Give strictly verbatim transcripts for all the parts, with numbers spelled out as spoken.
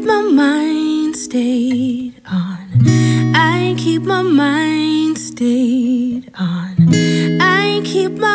keep my mind stayed on. I keep my mind stayed on. I keep my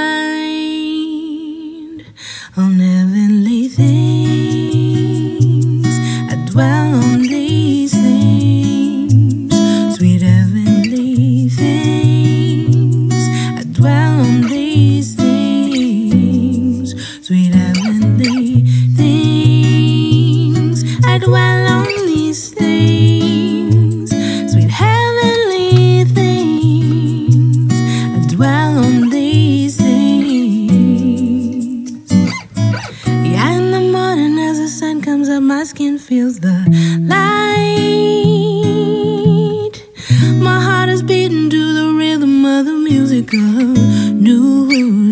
mind on heavenly things. I dwell on these things, sweet heavenly things. I dwell on these things, sweet heavenly things. I dwell on these things, sweet heavenly things. I dwell on these things. Yeah, in the morning as the sun comes up, my skin feels the light. My heart is beating to the rhythm of the music of new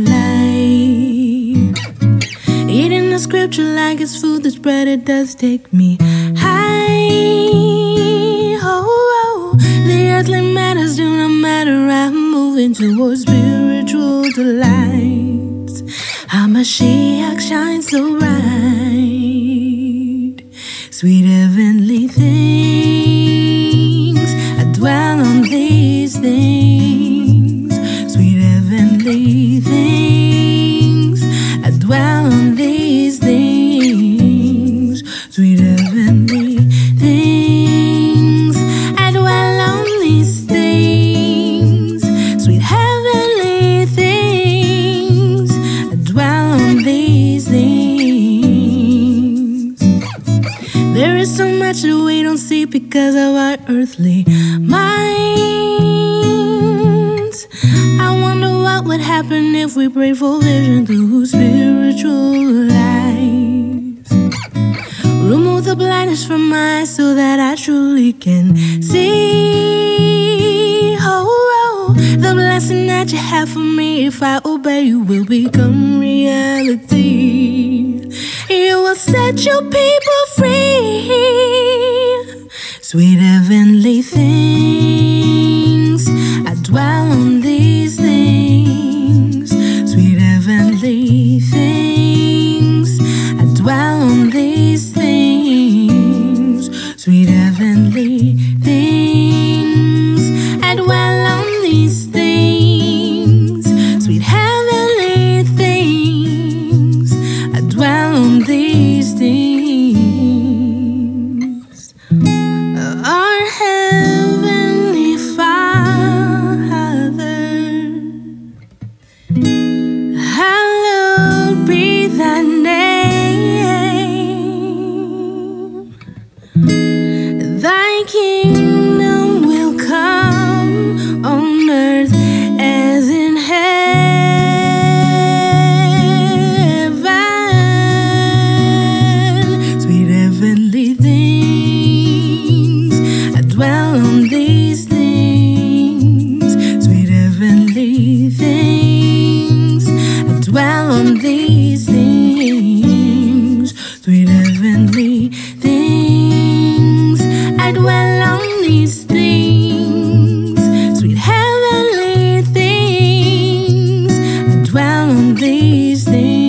life. Eating the scripture like it's food that's bread, it does take me high. Oh, oh. The earthly matters do not matter. I'm moving towards spiritual delights. How Mashiach shines so bright. Sweet heavenly things. I dwell on these things. Sweet heavenly things. I dwell on these things. Sweet heavenly things. I dwell on these things. Sweet heavenly things. I dwell on these things. There is so much that we don't see because of our earthly minds. I wonder what would happen if we pray for vision through spiritual lives. Remove the blindness from my eyes so that I truly can see. Oh, oh, the blessing that you have for me, if I obey you, will become reality. You will set your people free. Sweet heavenly things. I dwell on these things. Sweet heavenly things. I dwell on these things. Sweet heavenly things. I dwell on these things. Sweet heavenly things. I dwell on these things. Our heavenly Father, hallowed be thy name. Thy kingdom will come on earth as in heaven. Sweet heavenly things. I dwell on these things. Sweet heavenly things. I dwell on these things. Sweet heavenly things. I dwell on these things. Sweet heavenly things. I dwell on these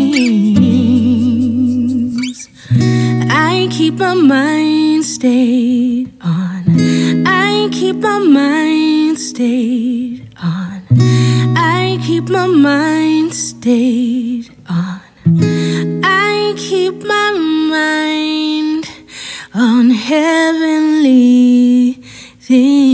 things. I keep my mind stayed on. I keep my mind stayed on. I keep my mind stayed on. I keep my mind on heavenly things.